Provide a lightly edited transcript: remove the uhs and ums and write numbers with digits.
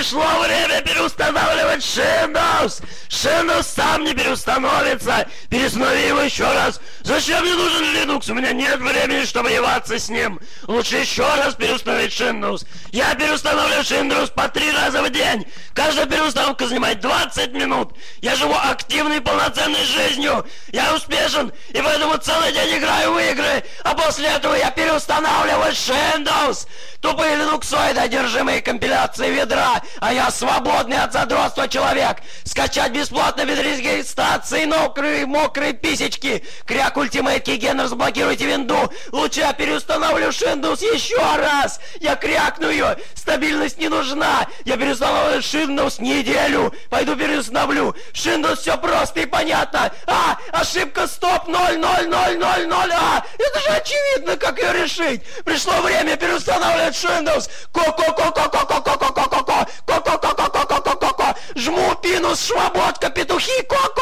Пришло время переустанавливать Windows. Windows сам не переустановится. Переустанови его еще раз. Зачем мне нужен Linux? У меня нет времени, чтобы ебаться с ним. Лучше еще раз переустановить Windows. Я переустанавливаю Windows по 3 раза в день. Каждая переустановка занимает 20 минут. Я живу активной, полноценной жизнью. Я успешен, и поэтому целый день играю в игры. А после этого я переустанавливаю Windows. Тупые линуксоиды, одержимые компиляцией ведра. А я свободный от задротства человек. Скачать бесплатно без регистрации мокрые писечки. Кряк Ультимейт Киген, разблокируйте винду. Лучше я переустановлю Windows еще раз. Я крякну ее. Стабильность не нужна. Я переустановлю Windows неделю. Пойду переустановлю. Windows все просто и понятно. Ошибка стоп 00000. Это же очевидно, как ее решить. Пришло время переустанавливать Windows. Жму пинус, швабодка, петухи,